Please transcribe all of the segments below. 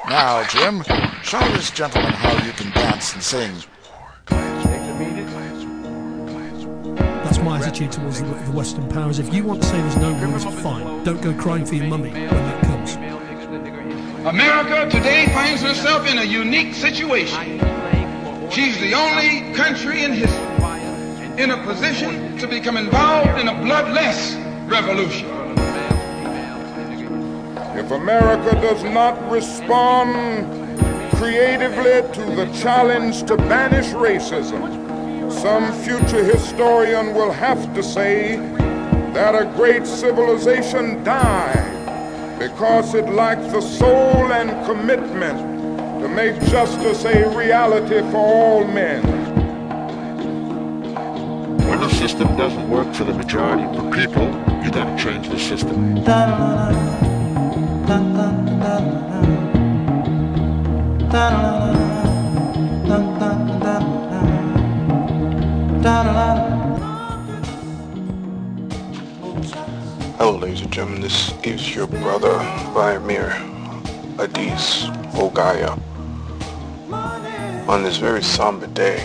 Now, Jim, show this gentleman how you can dance and sing. That's my attitude towards the Western powers. If you want to say there's no rules, fine. Don't go crying for your mummy when that comes. America today finds herself in a unique situation. She's the only country in history in a position to become involved in a bloodless revolution. If America does not respond creatively to the challenge to banish racism, some future historian will have to say that a great civilization died because it lacked the soul and commitment to make justice a reality for all men. When the system doesn't work for the majority of the people, you gotta change the system. Hello, ladies and gentlemen, this is your brother, Vladimir Adis Ogaya. On this very somber day,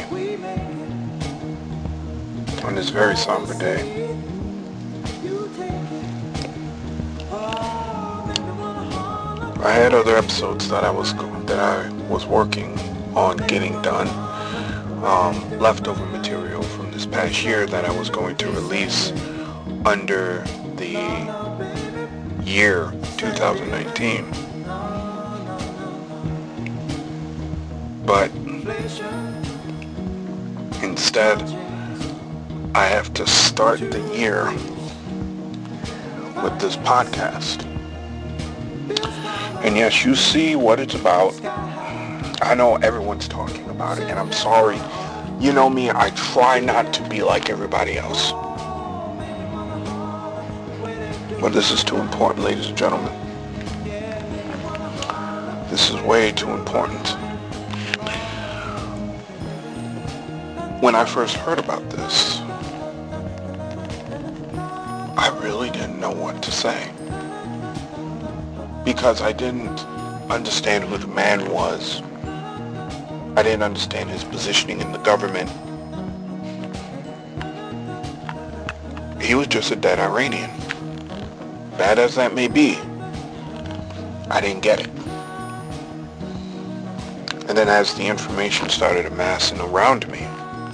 I had other episodes that I was working on getting done, leftover material from this past year that I was going to release under the year 2019. But instead, I have to start the year with this podcast. And yes, you see what it's about. I know everyone's talking about it, and I'm sorry. You know me, I try not to be like everybody else. But this is too important, ladies and gentlemen. This is way too important. When I first heard about this, I really didn't know what to say. Because I didn't understand who the man was. I didn't understand his positioning in the government. He was just a dead Iranian. Bad as that may be, I didn't get it. And then as the information started amassing around me,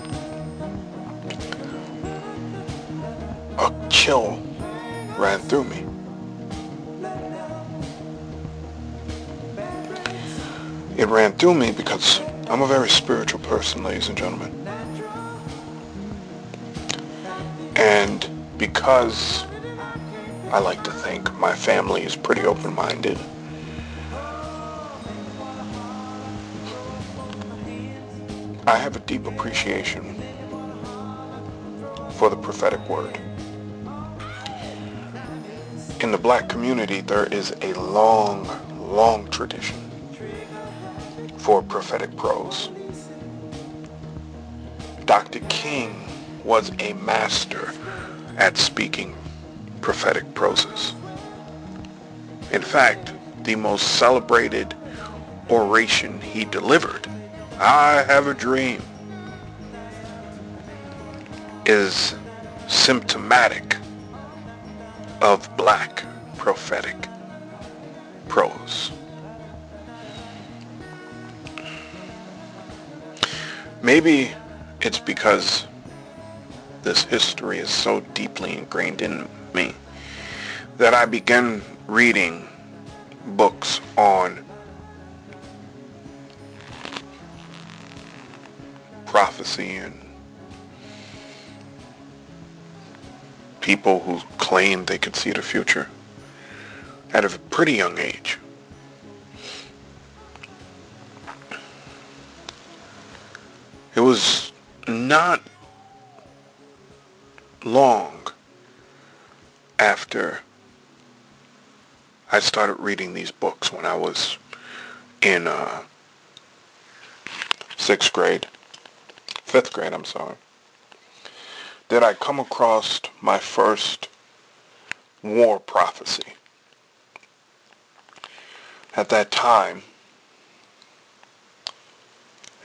a chill ran through me. It ran through me because I'm a very spiritual person, ladies and gentlemen. And because I like to think my family is pretty open-minded, I have a deep appreciation for the prophetic word. In the black community, there is a long, long tradition for prophetic prose. Dr. King was a master at speaking prophetic proses. In fact, the most celebrated oration he delivered, "I Have a Dream," is symptomatic of black prophetic prose. Maybe it's because this history is so deeply ingrained in me that I began reading books on prophecy and people who claim they could see the future at a pretty young age. It was not long after I started reading these books when I was in 5th grade, that I come across my first war prophecy. At that time,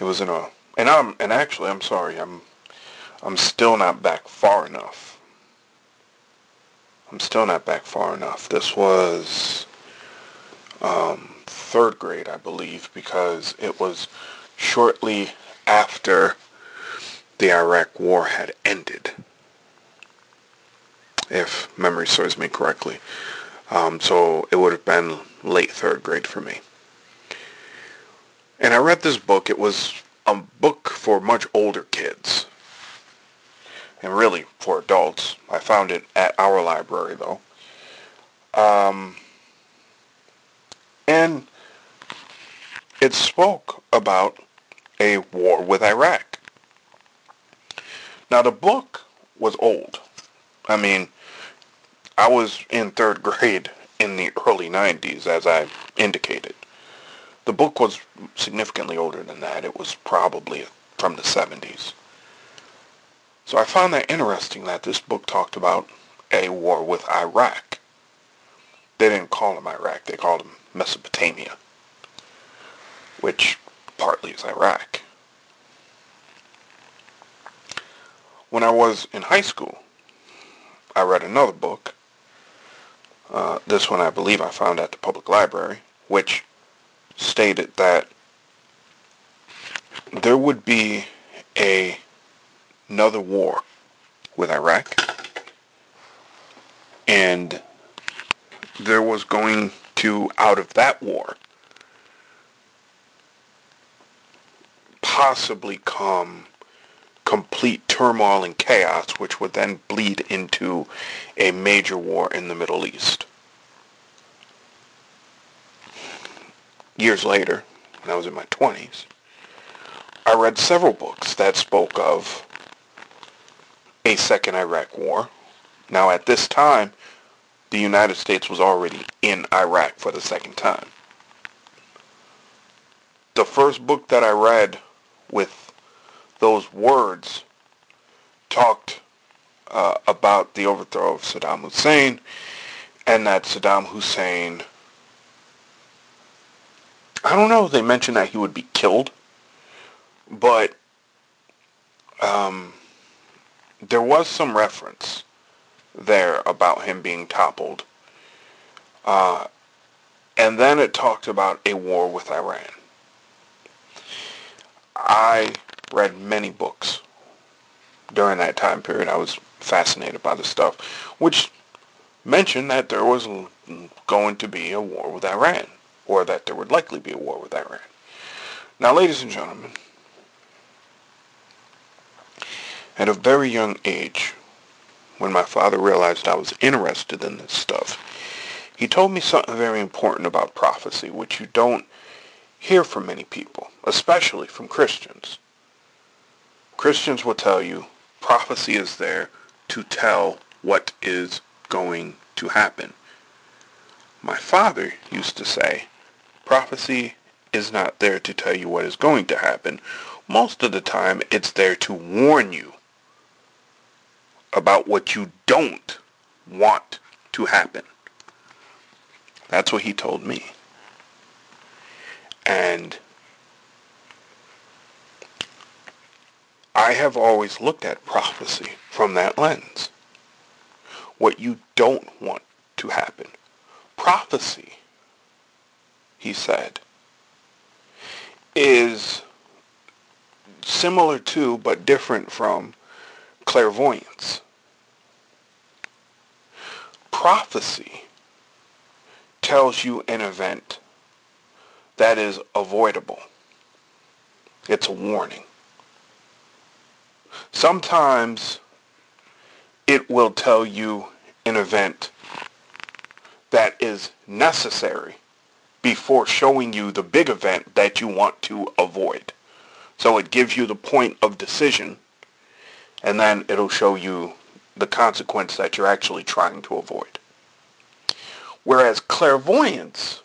It was in a, and actually, I'm sorry, I'm still not back far enough. I'm still not back far enough. This was third grade, I believe, because it was shortly after the Iraq War had ended, if memory serves me correctly. So it would have been late third grade for me. And I read this book. It was a book for much older kids. And really for adults. I found it at our library, though. And it spoke about a war with Iraq. Now, the book was old. I mean, I was in third grade in the early 90s, as I indicated. The book was significantly older than that. It was probably from the 70s. So I found that interesting that this book talked about a war with Iraq. They didn't call him Iraq. They called him Mesopotamia, which partly is Iraq. When I was in high school, I read another book. This one I believe I found at the public library, which stated that there would be another war with Iraq, and there was going to, out of that war, possibly come complete turmoil and chaos, which would then bleed into a major war in the Middle East. Years later, when I was in my 20s, I read several books that spoke of a second Iraq war. Now, at this time, the United States was already in Iraq for the second time. The first book that I read with those words talked about the overthrow of Saddam Hussein, and that Saddam Hussein, I don't know if they mentioned that he would be killed, but there was some reference there about him being toppled. And then it talked about a war with Iran. I read many books during that time period. I was fascinated by the stuff, which mentioned that there was going to be a war with Iran, or that there would likely be a war with Iran. Now, ladies and gentlemen, at a very young age, when my father realized I was interested in this stuff, he told me something very important about prophecy, which you don't hear from many people, especially from Christians. Christians will tell you prophecy is there to tell what is going to happen. My father used to say, prophecy is not there to tell you what is going to happen. Most of the time, it's there to warn you about what you don't want to happen. That's what he told me. And I have always looked at prophecy from that lens. What you don't want to happen. Prophecy, he said, is similar to, but different from, clairvoyance. Prophecy tells you an event that is avoidable. It's a warning. Sometimes it will tell you an event that is necessary before showing you the big event that you want to avoid. So it gives you the point of decision, and then it'll show you the consequence that you're actually trying to avoid. Whereas clairvoyance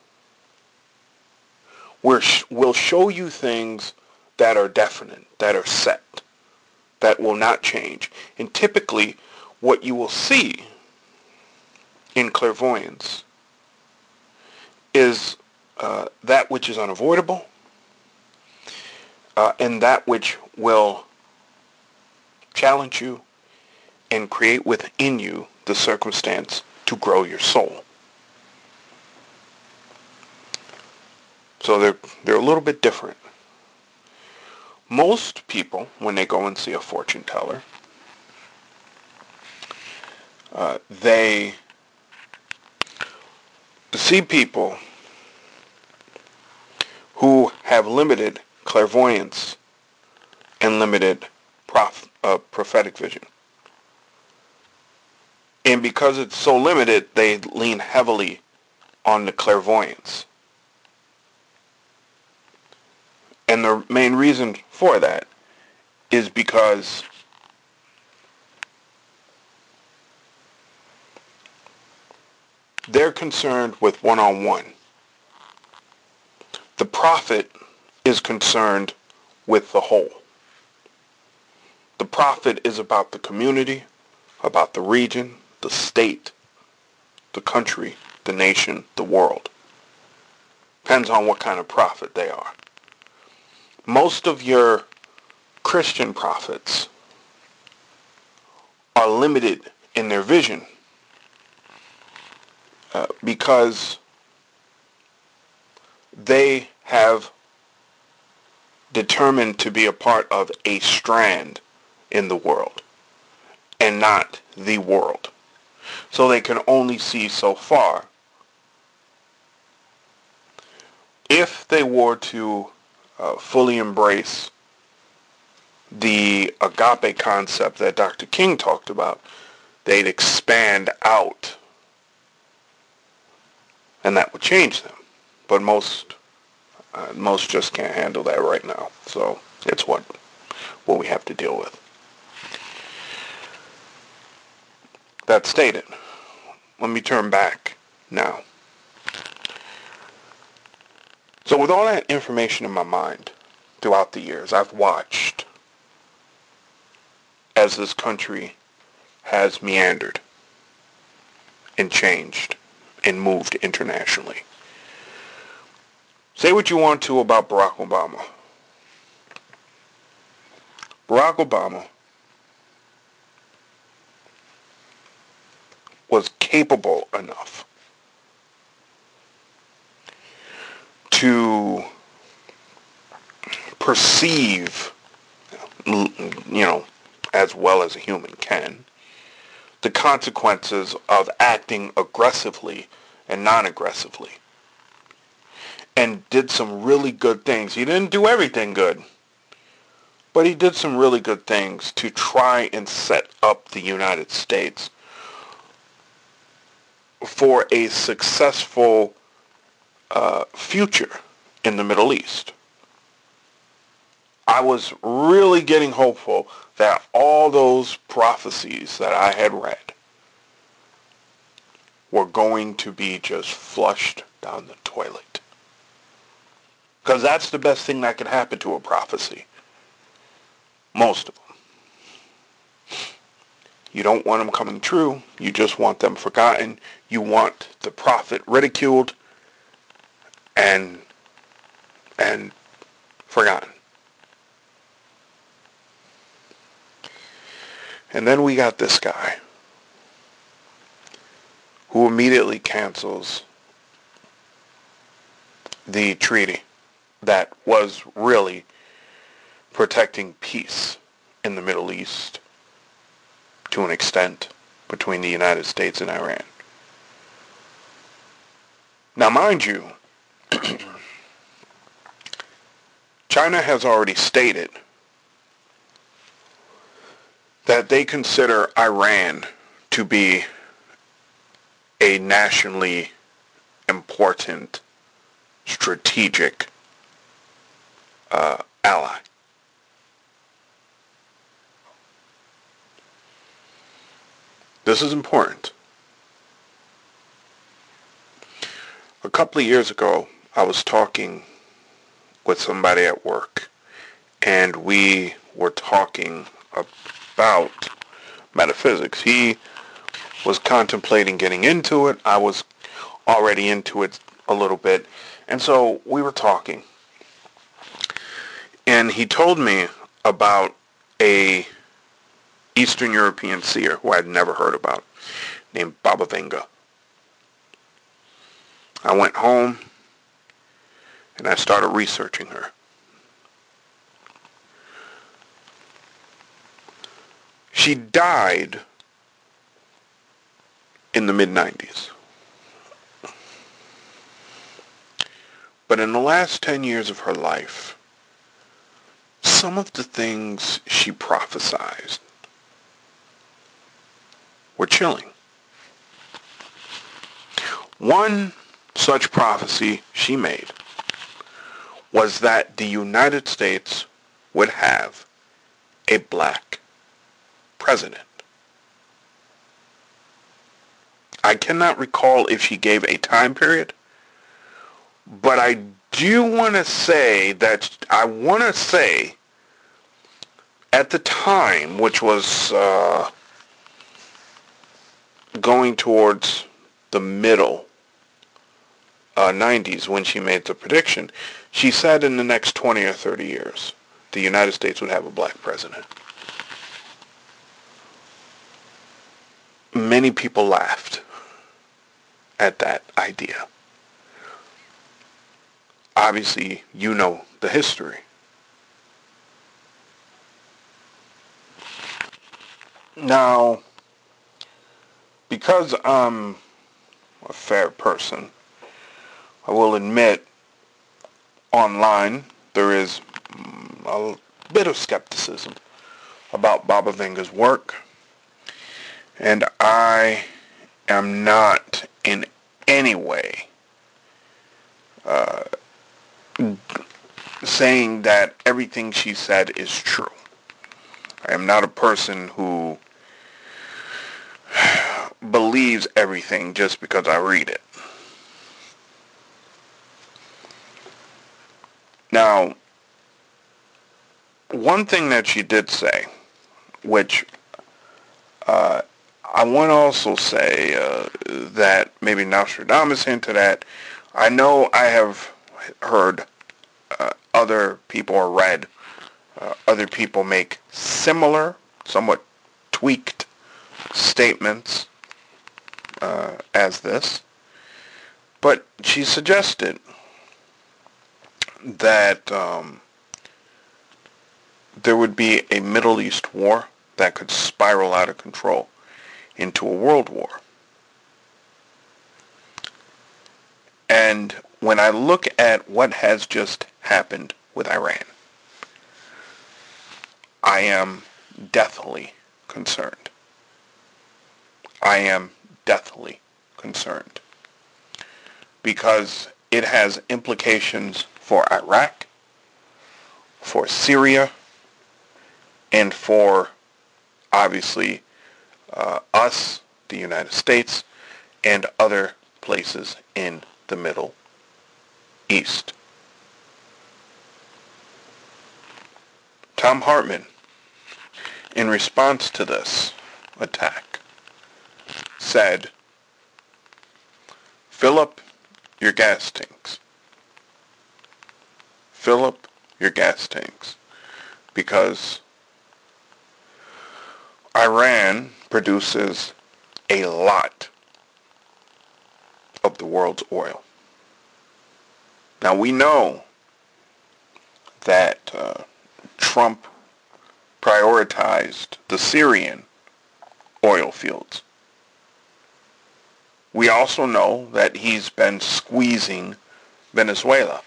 will show you things that are definite, that are set, that will not change. And typically, what you will see in clairvoyance is that which is unavoidable, and that which will challenge you and create within you the circumstance to grow your soul. So they're a little bit different. Most people, when they go and see a fortune teller, they see people who have limited clairvoyance and limited prophetic vision. And because it's so limited, they lean heavily on the clairvoyance. And the main reason for that is because they're concerned with one-on-one. The prophet is concerned with the whole. The prophet is about the community, about the region, the state, the country, the nation, the world. Depends on what kind of prophet they are. Most of your Christian prophets are limited in their vision because they have determined to be a part of a strand in the world and not the world. So they can only see so far. If they were to fully embrace the agape concept that Dr. King talked about, they'd expand out, and that would change them. But most just can't handle that right now. So it's what we have to deal with. That stated, let me turn back now. So with all that information in my mind throughout the years, I've watched as this country has meandered and changed and moved internationally. Say what you want to about Barack Obama. Barack Obama was capable enough to perceive, as well as a human can, the consequences of acting aggressively and non-aggressively. And did some really good things. He didn't do everything good, but he did some really good things to try and set up the United States for a successful future in the Middle East. I was really getting hopeful that all those prophecies that I had read were going to be just flushed down the toilet. Because that's the best thing that could happen to a prophecy. Most of them. You don't want them coming true. You just want them forgotten. You want the prophet ridiculed and forgotten. And then we got this guy who immediately cancels the treaty that was really protecting peace in the Middle East to an extent between the United States and Iran. Now, mind you, China has already stated that they consider Iran to be a nationally important strategic ally. This is important. A couple of years ago, I was talking with somebody at work, and we were talking about metaphysics. He was contemplating getting into it. I was already into it a little bit. And so we were talking. And he told me about a Eastern European seer who I'd never heard about, named Baba Vanga. I went home and I started researching her. She died in the mid-90s. But in the last 10 years of her life, some of the things she prophesied were chilling. One such prophecy she made was that the United States would have a black president. I cannot recall if she gave a time period, but I do want to say that at the time, which was going towards the middle 90s when she made the prediction, she said in the next 20 or 30 years, the United States would have a black president. Many people laughed at that idea. Obviously, you know the history. Now, because I'm a fair person, I will admit online there is a bit of skepticism about Baba Vanga's work, and I am not in any way saying that everything she said is true. I am not a person who believes everything just because I read it. Now, one thing that she did say, which I want to also say that maybe Nostradamus hinted at. I know I have heard other people or read other people make similar, somewhat tweaked statements as this. But she suggested that there would be a Middle East war that could spiral out of control into a world war. And when I look at what has just happened with Iran, I am deathly concerned. I am deathly concerned. Because it has implications for Iraq, for Syria, and for, obviously, us, the United States, and other places in the Middle East. Thom Hartmann, in response to this attack, said, "Fill up your gas tanks. Fill up your gas tanks, because Iran produces a lot of the world's oil." Now we know that Trump prioritized the Syrian oil fields. We also know that he's been squeezing Venezuela.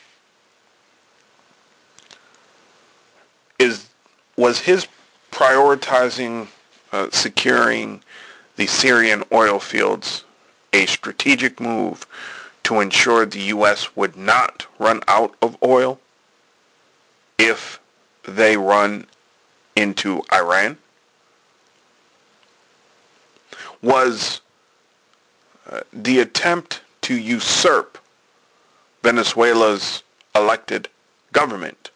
Was his prioritizing securing the Syrian oil fields a strategic move to ensure the U.S. would not run out of oil if they run into Iran? Was the attempt to usurp Venezuela's elected government,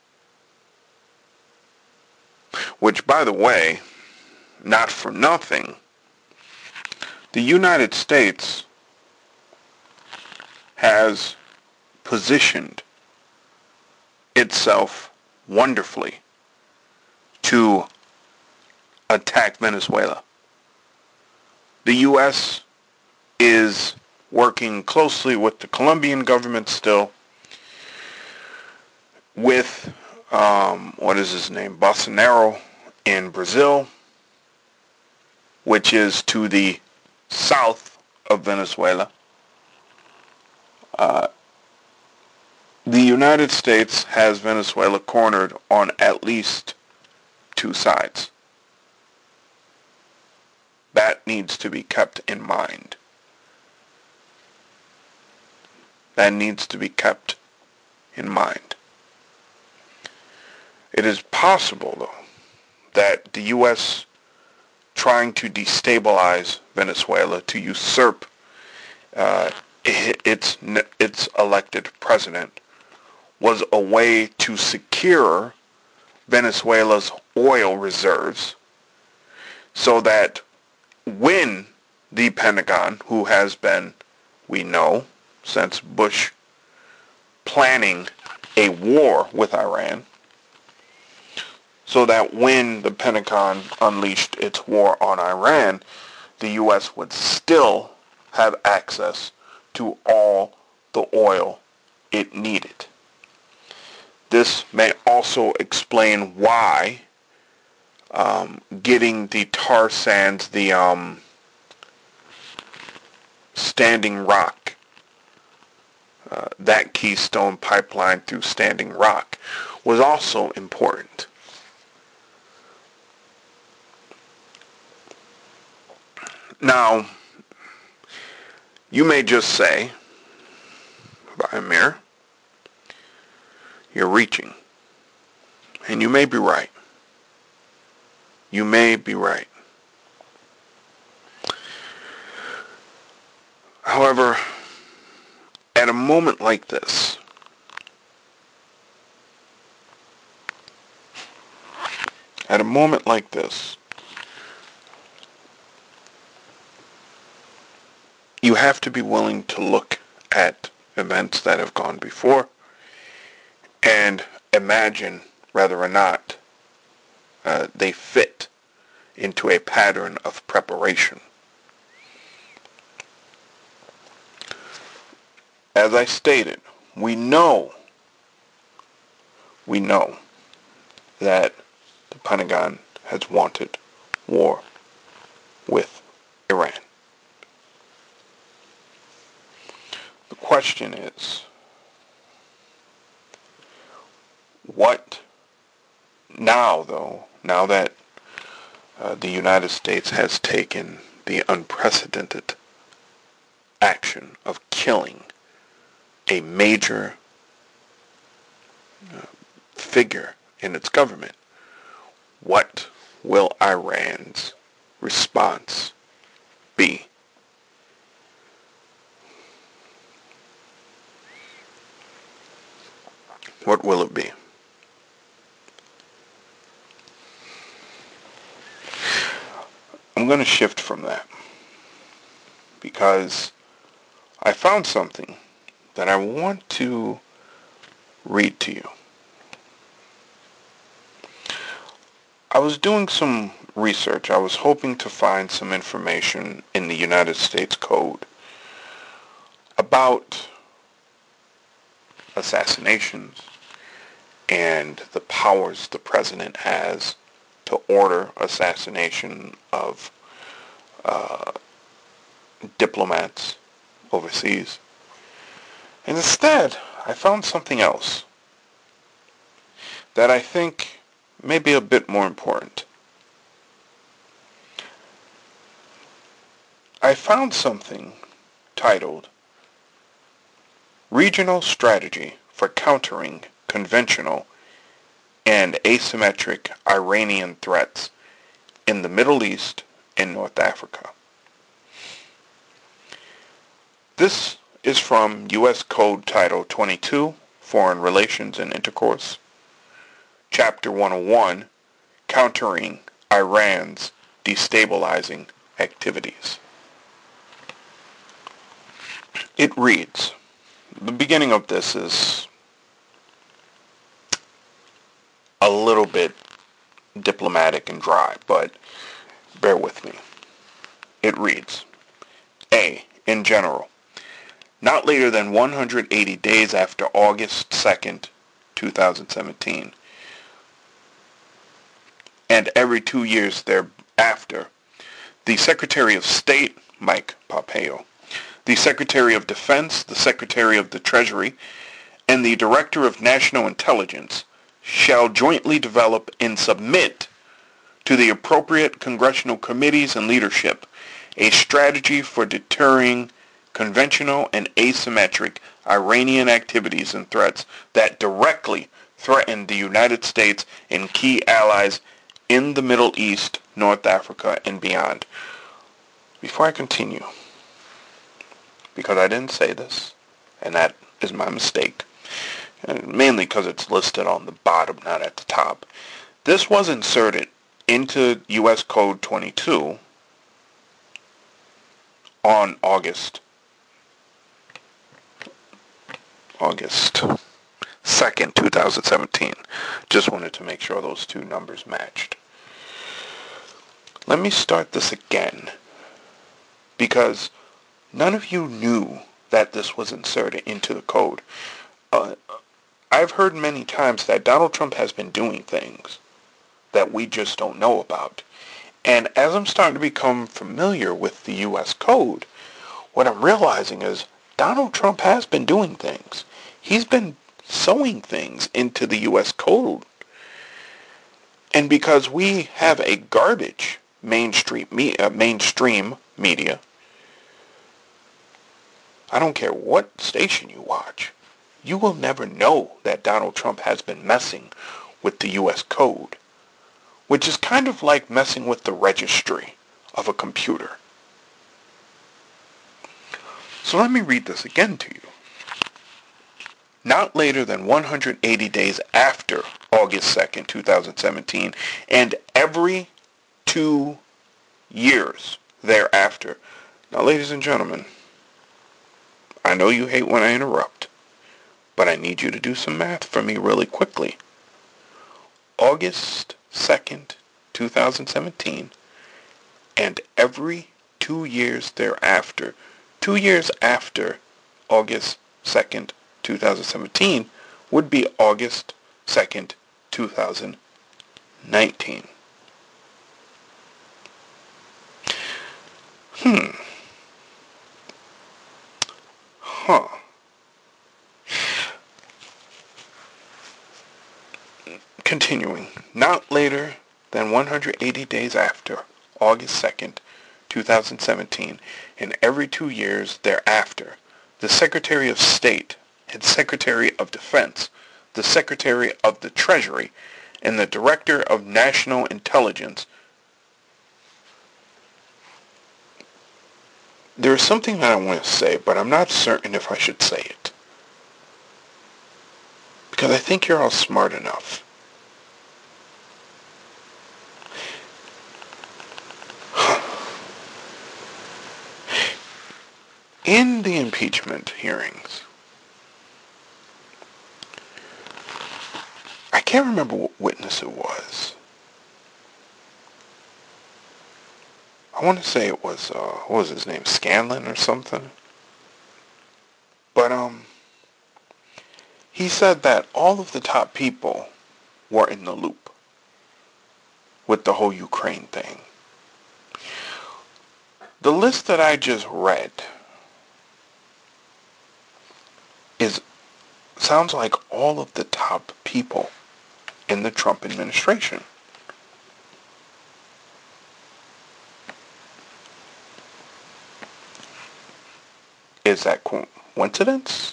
which, by the way, not for nothing, the United States has positioned itself wonderfully to attack Venezuela. The U.S. is working closely with the Colombian government still, with, what is his name, Bolsonaro in Brazil, which is to the south of Venezuela. The United States has Venezuela cornered on at least two sides. That needs to be kept in mind. That needs to be kept in mind. It is possible, though, that the U.S. trying to destabilize Venezuela, to usurp its elected president, was a way to secure Venezuela's oil reserves, so that when the Pentagon, who has been, we know, since Bush, planning a war with Iran, so that when the Pentagon unleashed its war on Iran, the U.S. would still have access to all the oil it needed. This may also explain why getting the tar sands, the Standing Rock, that Keystone pipeline through Standing Rock, was also important. Now, you may just say, Amir, you're reaching. And you may be right. You may be right. However, at a moment like this, you have to be willing to look at events that have gone before and imagine whether or not they fit into a pattern of preparation. As I stated, we know that the Pentagon has wanted war with Iran. The question is, what now, though, now that the United States has taken the unprecedented action of killing a major figure in its government, what will Iran's response be? What will it be? I'm going to shift from that because I found something that I want to read to you. I was doing some research. I was hoping to find some information in the United States Code about assassinations and the powers the president has to order assassination of diplomats overseas. And instead, I found something else that I think may be a bit more important. I found something titled Regional Strategy for Countering Conventional and Asymmetric Iranian Threats in the Middle East and North Africa. This is from U.S. Code Title 22, Foreign Relations and Intercourse, Chapter 101, Countering Iran's Destabilizing Activities. It reads, the beginning of this is a little bit diplomatic and dry, but bear with me. It reads, A, in general, not later than 180 days after August 2nd, 2017, and every 2 years thereafter, the Secretary of State, Mike Pompeo, the Secretary of Defense, the Secretary of the Treasury, and the Director of National Intelligence shall jointly develop and submit to the appropriate congressional committees and leadership a strategy for deterring conventional and asymmetric Iranian activities and threats that directly threaten the United States and key allies in the Middle East, North Africa, and beyond. Before I continue, because I didn't say this, and that is my mistake, and mainly because it's listed on the bottom, not at the top, this was inserted into U.S. Code 22 on August 2nd, 2017. Just wanted to make sure those two numbers matched. Let me start this again, because none of you knew that this was inserted into the code. I've heard many times that Donald Trump has been doing things that we just don't know about. And as I'm starting to become familiar with the U.S. Code, what I'm realizing is Donald Trump has been doing things. He's been sewing things into the U.S. Code. And because we have a garbage mainstream media, I don't care what station you watch, you will never know that Donald Trump has been messing with the U.S. Code, which is kind of like messing with the registry of a computer. So let me read this again to you. Not later than 180 days after August 2nd, 2017, and every 2 years thereafter. Now, ladies and gentlemen, I know you hate when I interrupt, but I need you to do some math for me really quickly. August 2nd, 2017, and every 2 years thereafter, 2 years after August 2nd, 2017, would be August 2nd, 2019. Continuing, not later than 180 days after August 2nd, 2017, and every 2 years thereafter, the Secretary of State and Secretary of Defense, the Secretary of the Treasury, and the Director of National Intelligence. There is something that I want to say, but I'm not certain if I should say it. Because I think you're all smart enough. In the impeachment hearings, I can't remember what witness it was. I want to say it was, what was his name, Scanlon or something? But, he said that all of the top people were in the loop with the whole Ukraine thing. The list that I just read sounds like all of the top people in the Trump administration. Is that coincidence?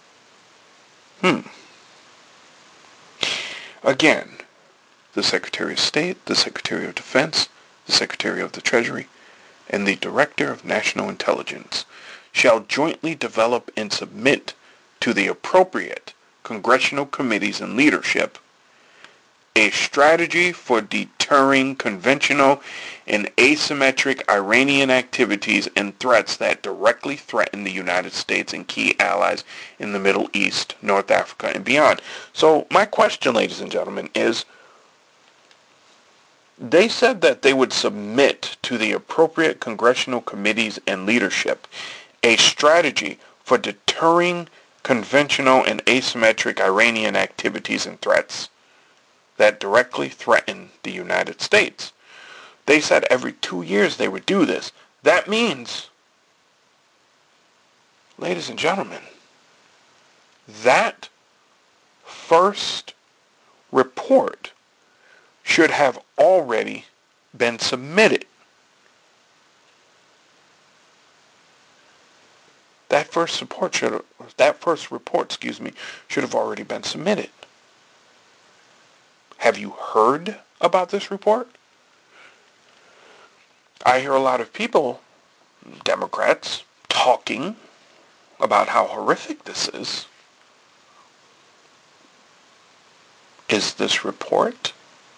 Again, the Secretary of State, the Secretary of Defense, the Secretary of the Treasury, and the Director of National Intelligence shall jointly develop and submit to the appropriate congressional committees and leadership a strategy for deterring conventional and asymmetric Iranian activities and threats that directly threaten the United States and key allies in the Middle East, North Africa, and beyond. So my question, ladies and gentlemen, is They said that they would submit to the appropriate congressional committees and leadership a strategy for deterring conventional and asymmetric Iranian activities and threats that directly threaten the United States. They said every 2 years they would do this. That means, ladies and gentlemen, that first report should have already been submitted. That first report should have already been submitted. Have you heard about this report? I hear a lot of people, Democrats, talking about how horrific this is. Is this report?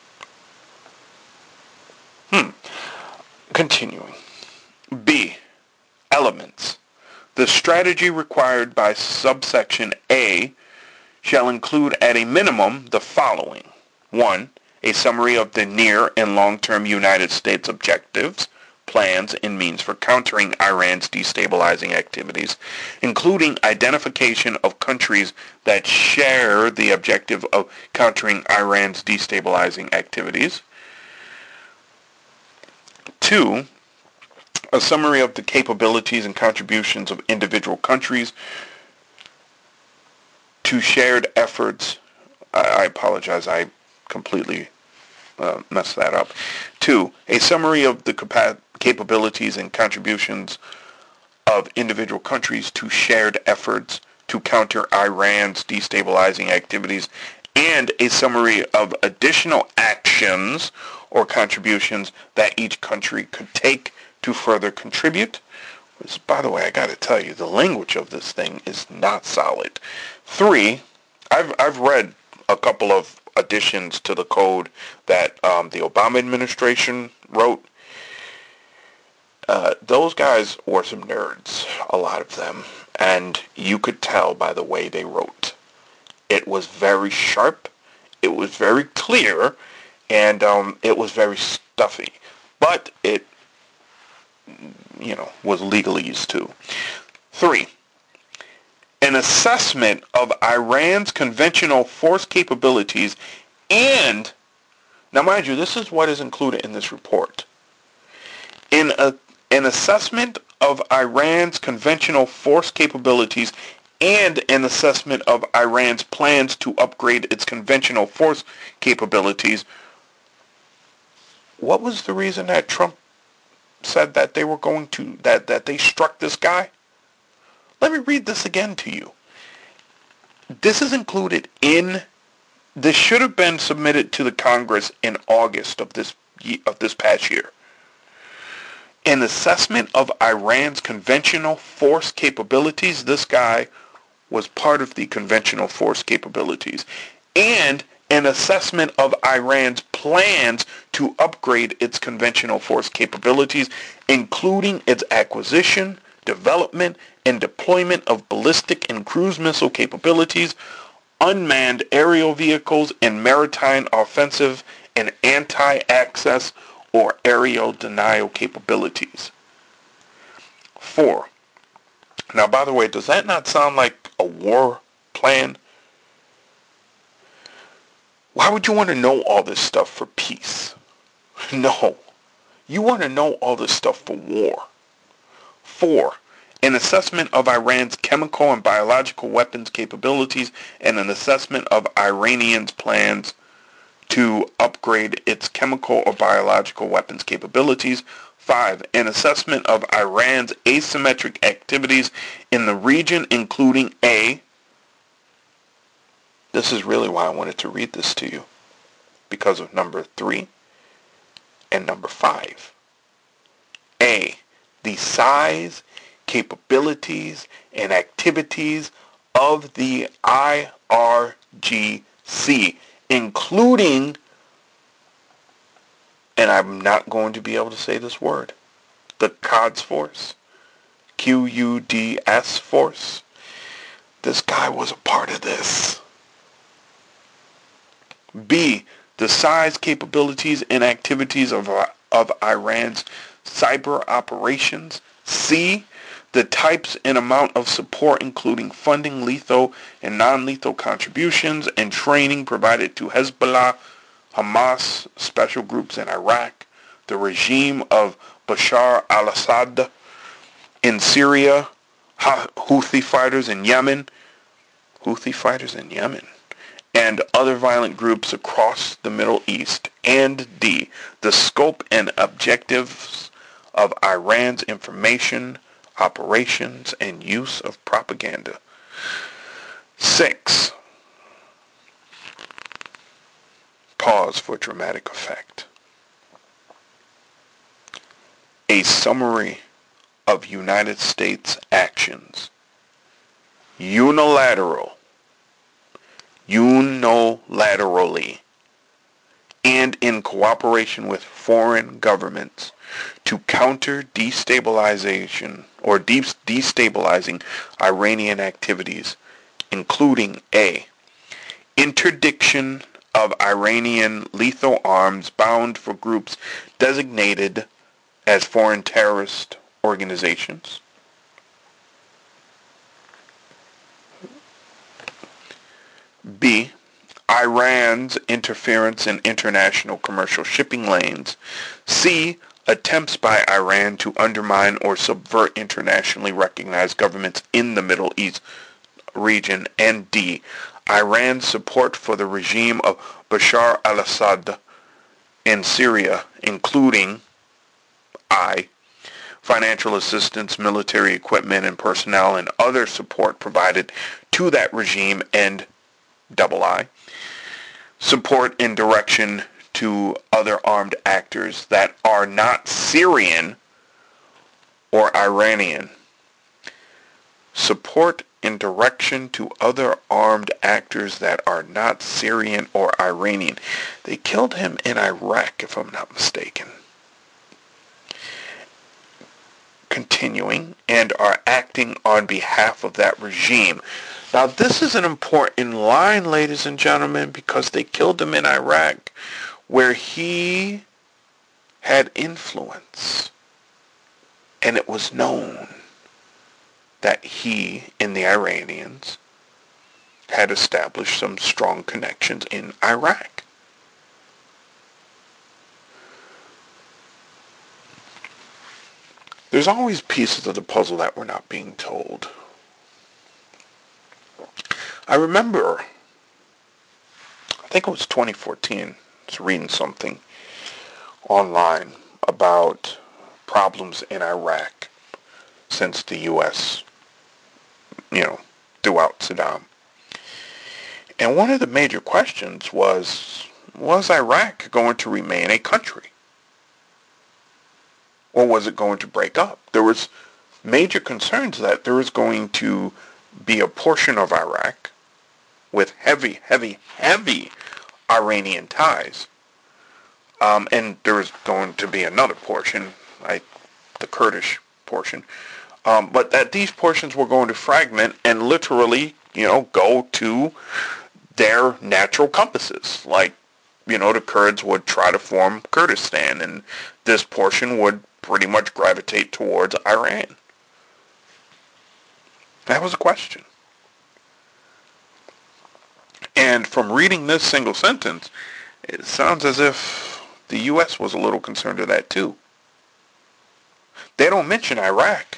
Continuing. B. Elements. The strategy required by subsection A shall include at a minimum the following. 1. A summary of the near and long-term United States objectives, plans, and means for countering Iran's destabilizing activities, including identification of countries that share the objective of countering Iran's destabilizing activities. 2. A summary of the capabilities and contributions of individual countries to shared efforts. I apologize, I completely messed that up. 2. A summary of the capabilities and contributions of individual countries to shared efforts to counter Iran's destabilizing activities, and a summary of additional actions or contributions that each country could take to further contribute. Which, by the way, I got to tell you, the language of this thing is not solid. 3, I've read a couple of additions to the code that the Obama administration wrote. Those guys were some nerds, a lot of them, and you could tell by the way they wrote. It was very sharp, it was very clear, and it was very stuffy, but it, was legalese too. 3. An assessment of Iran's conventional force capabilities and, now mind you, this is what is included in this report. An assessment of Iran's conventional force capabilities and an assessment of Iran's plans to upgrade its conventional force capabilities. What was the reason that Trump said that they were going to, that they struck this guy? Let me read this again to you. This is included in, this should have been submitted to the Congress in August of this past year. An assessment of Iran's conventional force capabilities. This guy was part of the conventional force capabilities. And an assessment of Iran's plans to upgrade its conventional force capabilities, including its acquisition, development, and deployment of ballistic and cruise missile capabilities, unmanned aerial vehicles, and maritime offensive and anti-access or aerial denial capabilities. 4. Now, by the way, does that not sound like a war plan? Why would you want to know all this stuff for peace? No. You want to know all this stuff for war. 4. An assessment of Iran's chemical and biological weapons capabilities and an assessment of Iranians' plans to upgrade its chemical or biological weapons capabilities. 5. An assessment of Iran's asymmetric activities in the region, including A. This is really why I wanted to read this to you, because of number 3 and number 5. A. The size, capabilities, and activities of the IRGC, including, and I'm not going to be able to say this word, the Quds Force, QUDS Force. This guy was a part of this. B. the size, capabilities, and activities of Iran's cyber operations. C, the types and amount of support, including funding, lethal and non-lethal contributions, and training provided to Hezbollah, Hamas, special groups in Iraq, the regime of Bashar al-Assad in Syria, Houthi fighters in Yemen, and other violent groups across the Middle East. And D, the scope and objectives of Iran's information, operations, and use of propaganda. 6. Pause for dramatic effect. A summary of United States actions. Unilaterally, and in cooperation with foreign governments to counter destabilizing Iranian activities, including A, interdiction of Iranian lethal arms bound for groups designated as foreign terrorist organizations. B, Iran's interference in international commercial shipping lanes. C, attempts by Iran to undermine or subvert internationally recognized governments in the Middle East region. And D, Iran's support for the regime of Bashar al-Assad in Syria, including I, financial assistance, military equipment and personnel, and other support provided to that regime, and I, support and direction to other armed actors that are not Syrian or Iranian. Support and direction to other armed actors that are not Syrian or Iranian. They killed him in Iraq, if I'm not mistaken. Continuing, and are acting on behalf of that regime. Now, this is an important line, ladies and gentlemen, because they killed him in Iraq, where he had influence. And it was known that he and the Iranians had established some strong connections in Iraq. There's always pieces of the puzzle that were not being told. I remember, I think it was 2014, I was reading something online about problems in Iraq since the U.S., threw out Saddam. And one of the major questions was Iraq going to remain a country? Or was it going to break up? There was major concerns that there was going to be a portion of Iraq with heavy Iranian ties. And there was going to be another portion, like the Kurdish portion. But that these portions were going to fragment and literally, go to their natural compasses. Like, the Kurds would try to form Kurdistan, and this portion would pretty much gravitate towards Iran. That was a question. And from reading this single sentence, it sounds as if the U.S. was a little concerned of that too. They don't mention Iraq.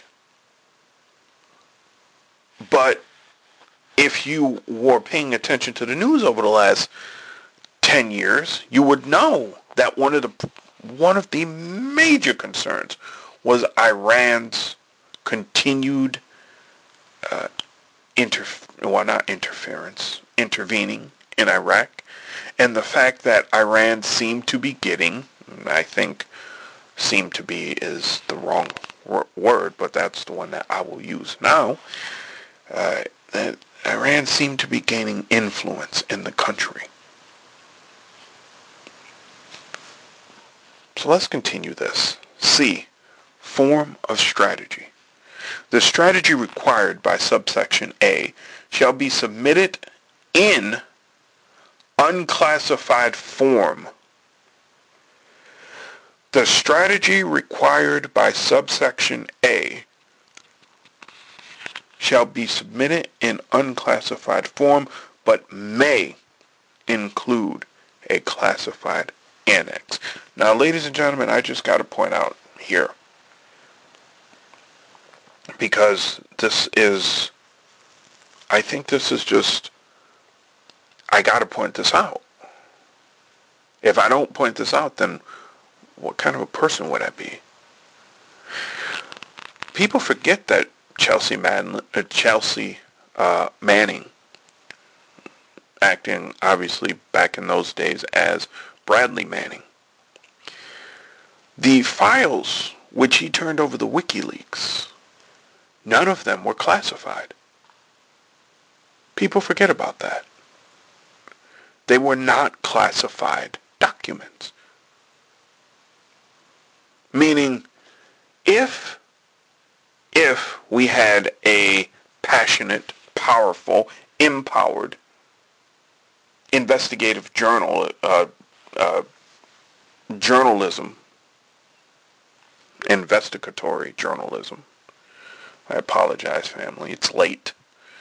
But if you were paying attention to the news over the last 10 years, you would know that one of the major concerns was Iran's continued intervening in Iraq, and the fact that Iran seemed to be getting, I think seem to be is the wrong word, but that's the one that I will use now, that Iran seemed to be gaining influence in the country. So let's continue this. C, form of strategy. The strategy required by subsection A shall be submitted in unclassified form. The strategy required by subsection A shall be submitted in unclassified form, but may include a classified annex. Now, ladies and gentlemen, I just got to point out here, because I think this is just, I got to point this out. If I don't point this out, then what kind of a person would I be? People forget that Chelsea Manning, acting obviously back in those days as Bradley Manning, the files which he turned over the WikiLeaks, none of them were classified. People forget about that. They were not classified documents. Meaning, if we had a passionate, powerful, empowered investigative journalism, investigatory journalism. I apologize, family. It's late.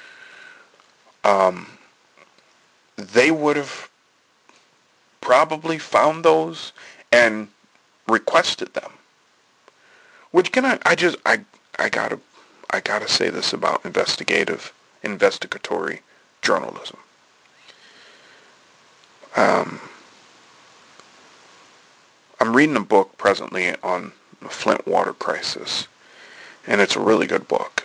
They would have probably found those and requested them. Which I gotta say this about investigatory journalism. I'm reading a book presently on the Flint water crisis, and it's a really good book.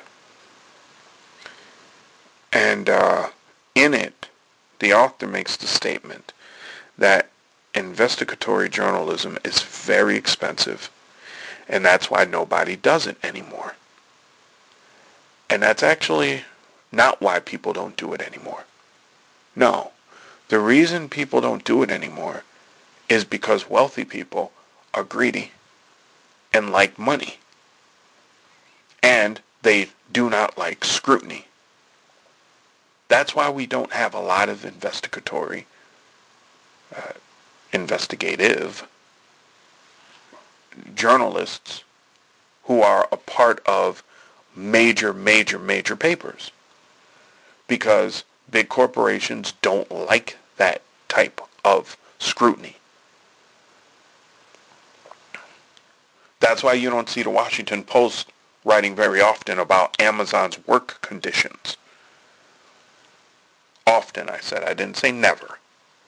And in it, the author makes the statement that investigatory journalism is very expensive, and that's why nobody does it anymore. And that's actually not why people don't do it anymore. No. The reason people don't do it anymore is because wealthy people are greedy and like money. And they do not like scrutiny. That's why we don't have a lot of investigative journalists who are a part of major papers. Because big corporations don't like that type of scrutiny. That's why you don't see the Washington Post writing very often about Amazon's work conditions. Often, I said. I didn't say never.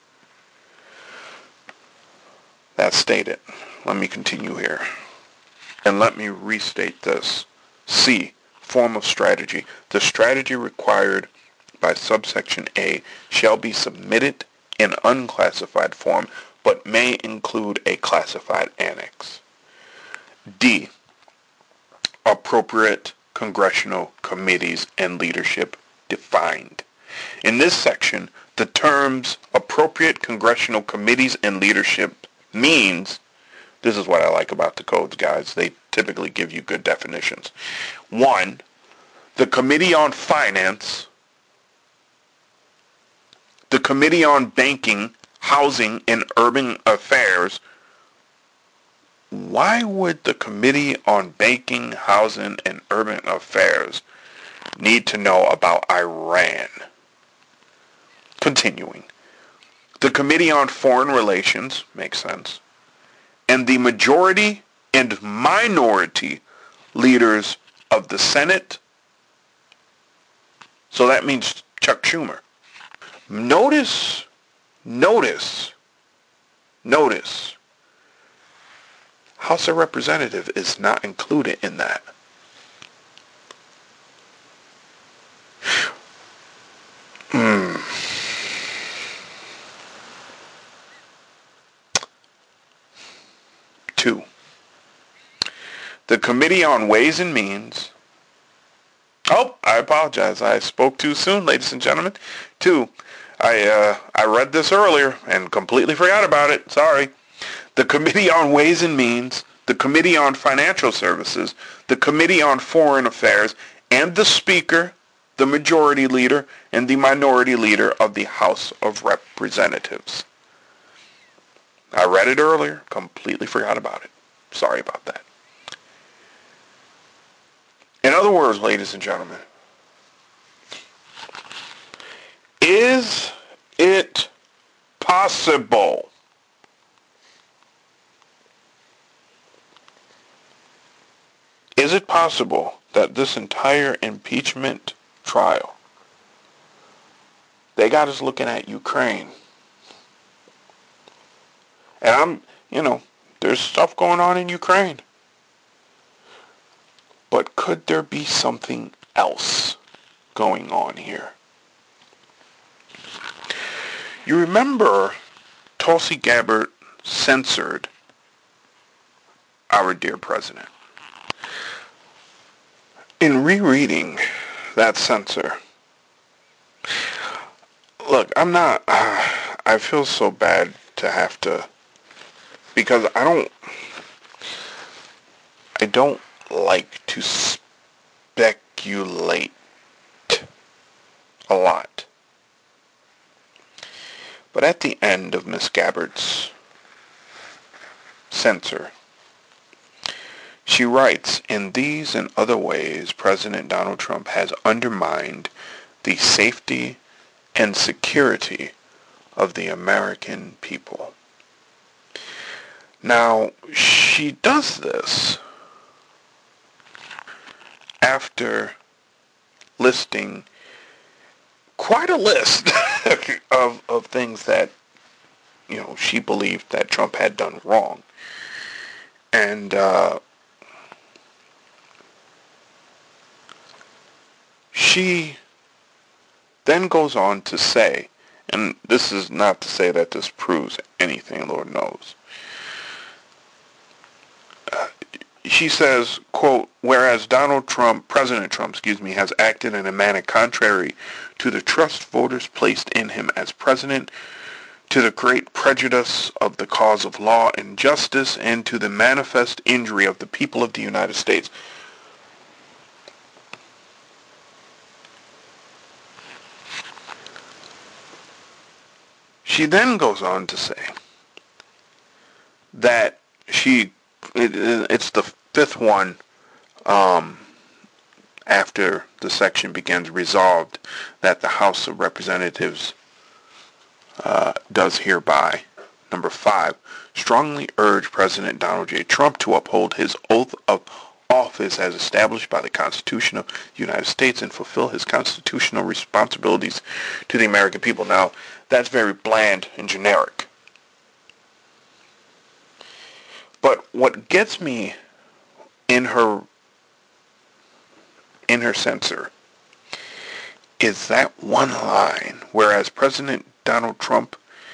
That stated. Let me continue here. And let me restate this. C, form of strategy. The strategy required by subsection A shall be submitted in unclassified form, but may include a classified annex. D, appropriate congressional committees and leadership defined. In this section, the terms appropriate congressional committees and leadership means, this is what I like about the codes, guys. They typically give you good definitions. 1, the Committee on Finance, the Committee on Banking, Housing, and Urban Affairs. Why would the Committee on Banking, Housing, and Urban Affairs need to know about Iran? Continuing. The Committee on Foreign Relations, makes sense, and the majority and minority leaders of the Senate. So that means Chuck Schumer. Notice, House of Representatives is not included in that. Two, the Committee on Ways and Means. Oh, I apologize. I spoke too soon, ladies and gentlemen. 2, I read this earlier and completely forgot about it. Sorry. The Committee on Ways and Means, the Committee on Financial Services, the Committee on Foreign Affairs, and the Speaker, the majority leader and the minority leader of the House of Representatives. I read it earlier, completely forgot about it. Sorry about that. In other words, ladies and gentlemen, is it possible that this entire impeachment trial, they got us looking at Ukraine? And there's stuff going on in Ukraine. But could there be something else going on here? You remember Tulsi Gabbard censored our dear president. In rereading that censor, look, I feel so bad to have to, because I don't like to speculate a lot. But at the end of Miss Gabbard's censor, she writes, "In these and other ways, President Donald Trump has undermined the safety and security of the American people." Now, she does this after listing quite a list of things that, she believed that Trump had done wrong. And she then goes on to say, and this is not to say that this proves anything, Lord knows. She says, quote, "Whereas President Trump, has acted in a manner contrary to the trust voters placed in him as president, to the great prejudice of the cause of law and justice, and to the manifest injury of the people of the United States." She then goes on to say that it's the fifth one after the section begins, "Resolved that the House of Representatives does hereby, number 5, strongly urge President Donald J. Trump to uphold his oath of office as established by the Constitution of the United States and fulfill his constitutional responsibilities to the American people." Now, that's very bland and generic. But what gets me in her censor is that one line, "Whereas President Donald Trump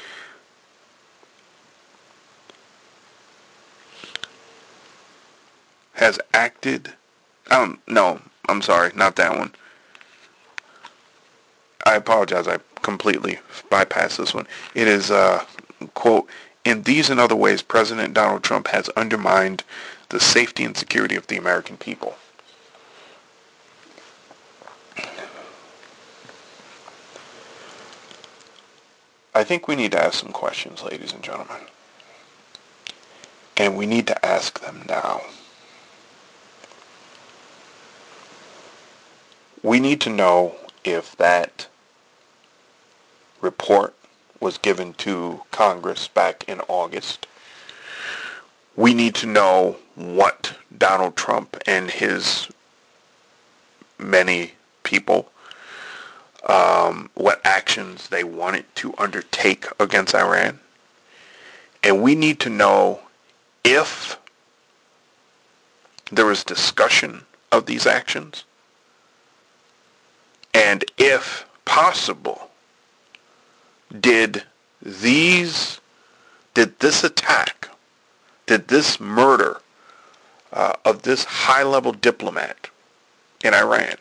has acted," no, I'm sorry, not that one. I apologize, I completely bypassed this one. It is, quote, "In these and other ways, President Donald Trump has undermined the safety and security of the American people." I think we need to ask some questions, ladies and gentlemen. And we need to ask them now. We need to know if that report was given to Congress back in August. We need to know what Donald Trump and his many people, what actions they wanted to undertake against Iran. And we need to know if there was discussion of these actions, and if possible, did this attack, did this murder of this high-level diplomat in Iran,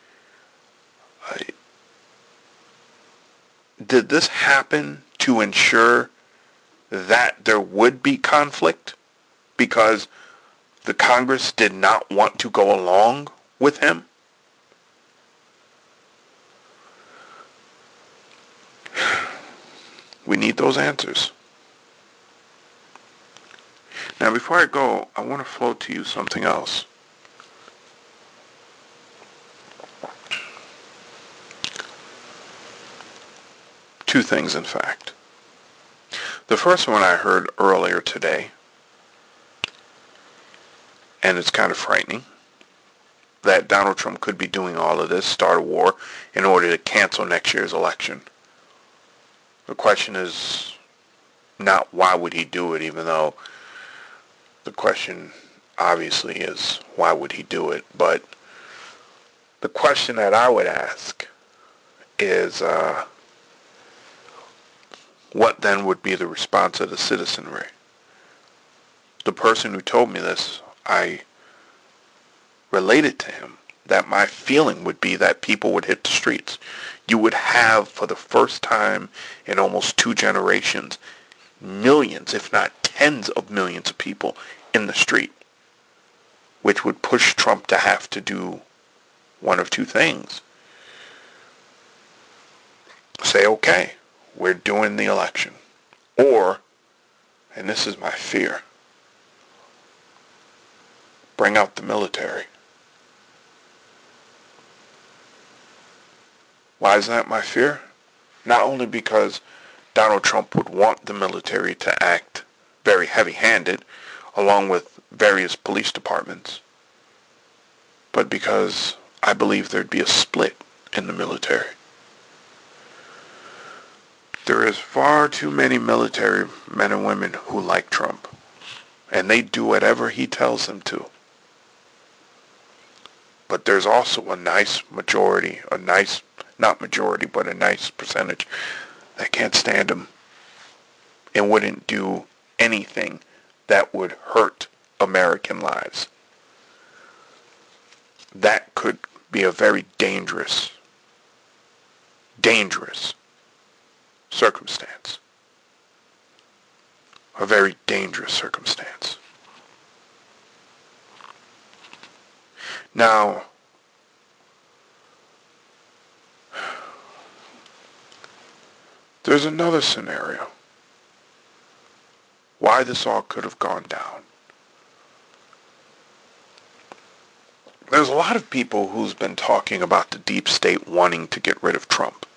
did this happen to ensure that there would be conflict because the Congress did not want to go along with him? We need those answers. Now, before I go, I want to float to you something else. Two things, in fact. The first one I heard earlier today, and it's kind of frightening, that Donald Trump could be doing all of this, start a war, in order to cancel next year's election. The question is not why would he do it, even though the question obviously is why would he do it, but the question that I would ask is what then would be the response of the citizenry? The person who told me this, I related to him that my feeling would be that people would hit the streets. You would have, for the first time in almost 2 generations, millions, if not tens of millions of people in the street, which would push Trump to have to do one of two things. Say, okay, we're doing the election. Or, and this is my fear, bring out the military. Why is that my fear? Not only because Donald Trump would want the military to act very heavy-handed, along with various police departments, but because I believe there'd be a split in the military. There is far too many military men and women who like Trump, and they do whatever he tells them to. But there's also a nice majority, not majority, but a nice percentage that can't stand him and wouldn't do anything that would hurt American lives. That could be a very dangerous circumstance. A very dangerous circumstance. Now, there's another scenario. Why this all could have gone down. There's a lot of people who's been talking about the deep state wanting to get rid of Trump.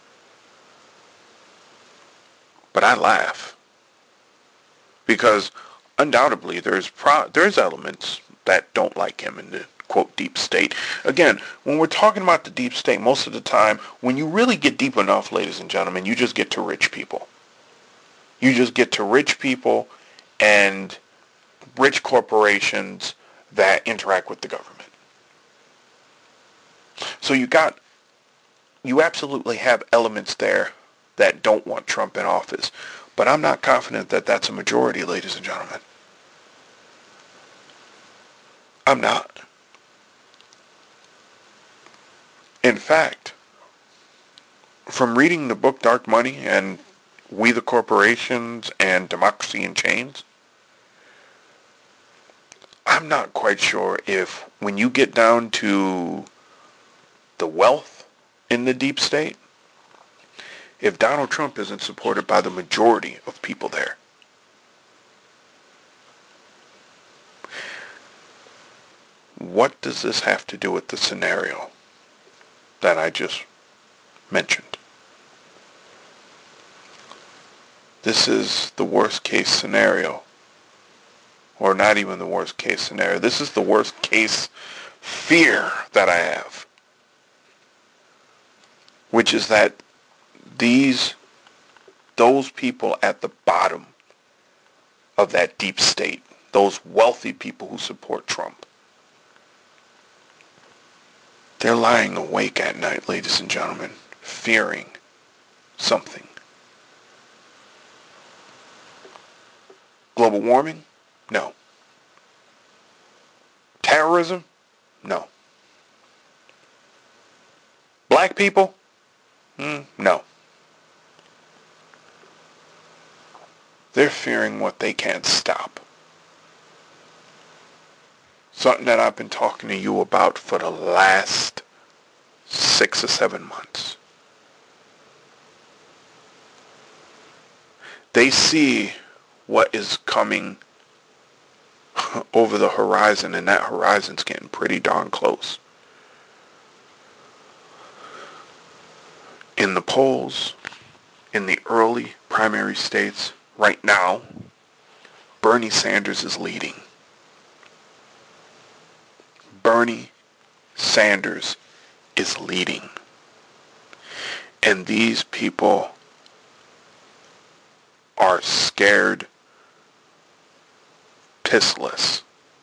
But I laugh. Because undoubtedly there's elements that don't like him in the quote deep state. Again, when we're talking about the deep state, most of the time, when you really get deep enough, ladies and gentlemen, you just get to rich people. You just get to rich people and rich corporations that interact with the government. So you absolutely have elements there that don't want Trump in office. But I'm not confident that that's a majority, ladies and gentlemen. I'm not. In fact, from reading the book Dark Money and We the Corporations and Democracy in Chains, I'm not quite sure if when you get down to the wealth in the deep state, if Donald Trump isn't supported by the majority of people there. What does this have to do with the scenario that I just mentioned? This is the worst case scenario. Or not even the worst case scenario. This is the worst case fear that I have. Which is that those people at the bottom of that deep state, those wealthy people who support Trump, they're lying awake at night, ladies and gentlemen, fearing something. Global warming? No. Terrorism? No. Black people? No. They're fearing what they can't stop. Something that I've been talking to you about for the last 6 or 7 months. They see what is coming over the horizon, and that horizon's getting pretty darn close. In the polls, in the early primary states, right now, Bernie Sanders is leading. Bernie Sanders is leading. And these people are scared pissless.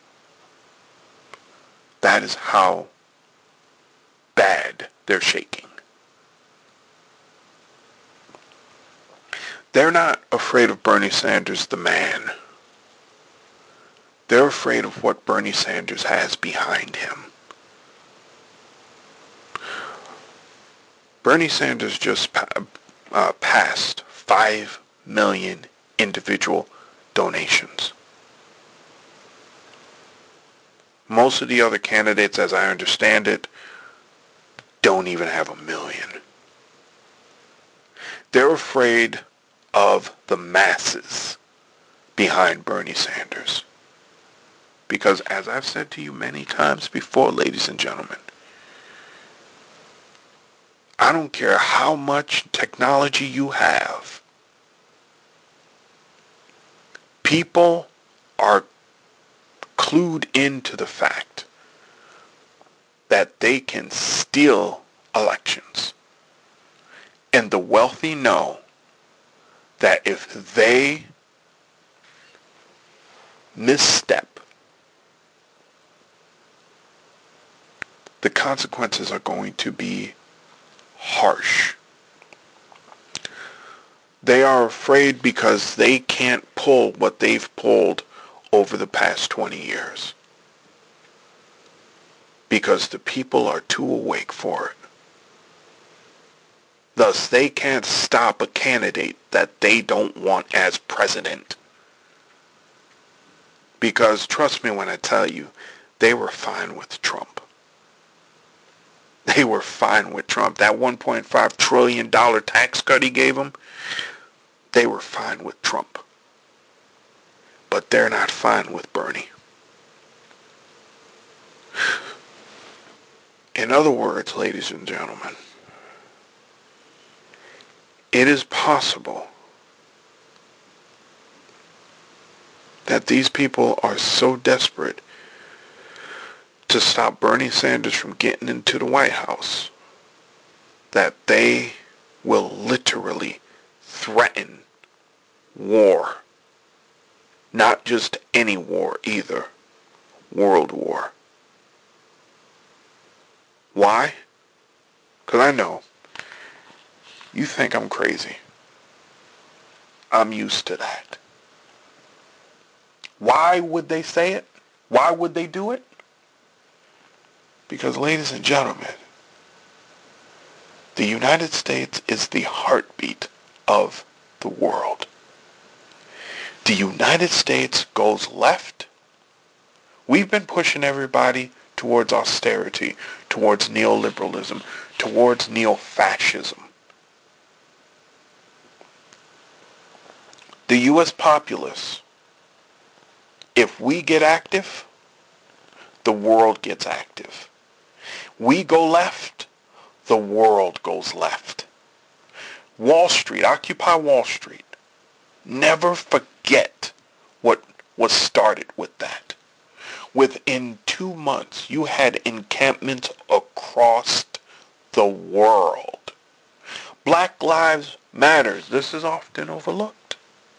That is how bad they're shaking. They're not afraid of Bernie Sanders, the man. They're afraid of what Bernie Sanders has behind him. Bernie Sanders just passed 5 million individual donations. Most of the other candidates, as I understand it, don't even have 1 million. They're afraid of the masses behind Bernie Sanders. Because as I've said to you many times before, ladies and gentlemen, I don't care how much technology you have. People are clued into the fact that they can steal elections. And the wealthy know that if they misstep, the consequences are going to be harsh. They are afraid because they can't pull what they've pulled over the past 20 years. Because the people are too awake for it. Thus, they can't stop a candidate that they don't want as president. Because, trust me when I tell you, they were fine with Trump. They were fine with Trump. That $1.5 trillion tax cut he gave them, they were fine with Trump. But they're not fine with Bernie. In other words, ladies and gentlemen, it is possible that these people are so desperate to stop Bernie Sanders from getting into the White House that they will literally threaten war. Not just any war either. World war. Why? Because I know you think I'm crazy. I'm used to that. Why would they say it? Why would they do it? Because, ladies and gentlemen, the United States is the heartbeat of the world. The United States goes left. We've been pushing everybody towards austerity, towards neoliberalism, towards neo-fascism. The U.S. populace, if we get active, the world gets active. We go left, the world goes left. Wall Street, Occupy Wall Street. Never forget what was started with that. Within 2 months, you had encampments across the world. Black Lives Matter. This is often overlooked.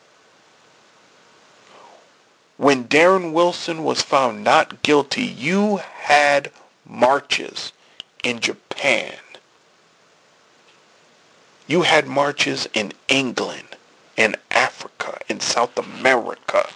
When Darren Wilson was found not guilty, you had marches in Japan. You had marches in England, in Africa, in South America.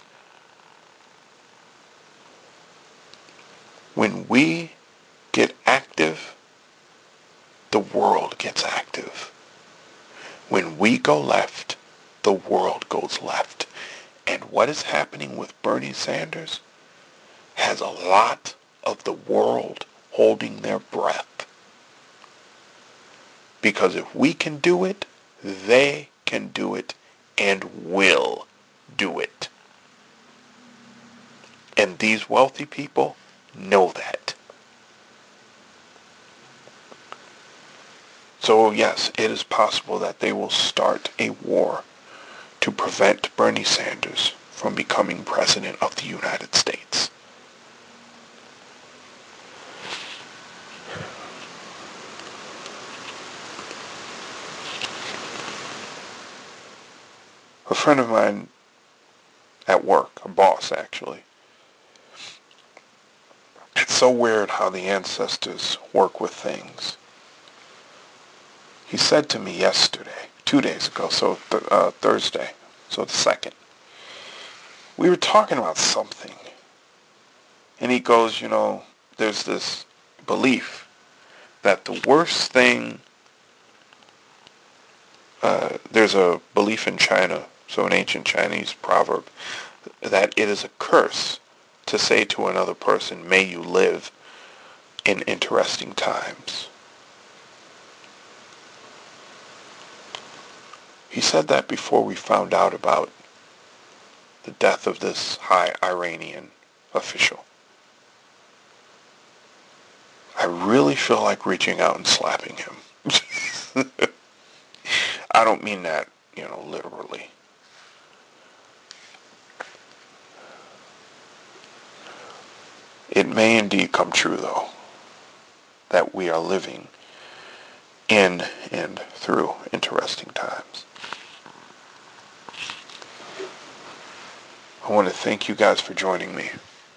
When we get active, the world gets active. When we go left, the world goes left. And what is happening with Bernie Sanders has a lot of the world holding their breath. Because if we can do it, they can do it and will do it. And these wealthy people know that. So yes, it is possible that they will start a war to prevent Bernie Sanders from becoming president of the United States. A friend of mine at work, a boss actually, it's so weird how the ancestors work with things. He said to me yesterday, 2 days ago, so Thursday, so the 2nd, we were talking about something, and he goes, there's this belief that the worst thing, there's a belief in China, so an ancient Chinese proverb, that it is a curse to say to another person, may you live in interesting times. He said that before we found out about the death of this high Iranian official. I really feel like reaching out and slapping him. I don't mean that, literally. It may indeed come true, though, that we are living in and through interesting times. I want to thank you guys for joining me.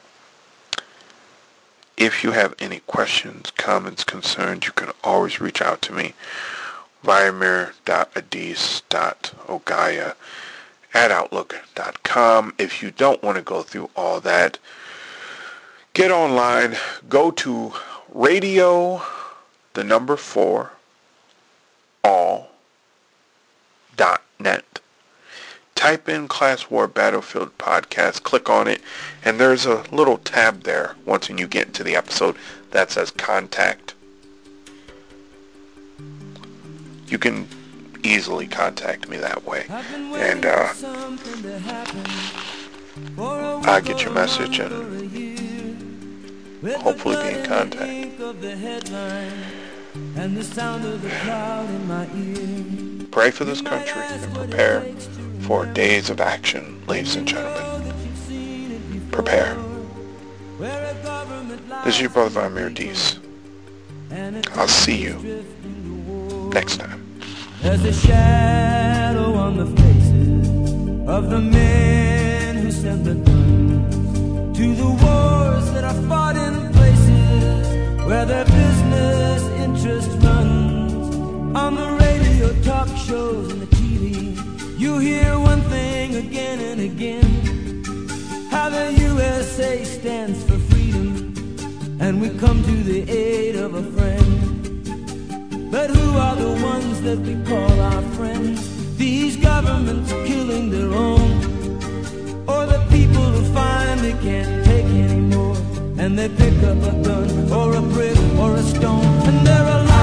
If you have any questions, comments, concerns, you can always reach out to me via mir.adis.ogaya@outlook.com. If you don't want to go through all that, get online, go to radio4all.net. Type in Class War Battlefield Podcast, click on it, and there's a little tab there once you get into the episode that says Contact. You can easily contact me that way, and I'll get your message and hopefully be in contact. Pray for this country and prepare for days of action, ladies and gentlemen. Prepare. This is your brother Vladimir Dees. I'll see you next time. There's a shadow on the faces of the men who sent the guns to the wars that are fought in places where their business interest runs. On the radio, talk shows, and the TV, you hear one thing again and again, how the USA stands for freedom, and we come to the aid of a friend. But who are the ones that we call our friends? These governments killing their own, or the people who finally can't take anymore, and they pick up a gun or a brick or a stone, and they're alive.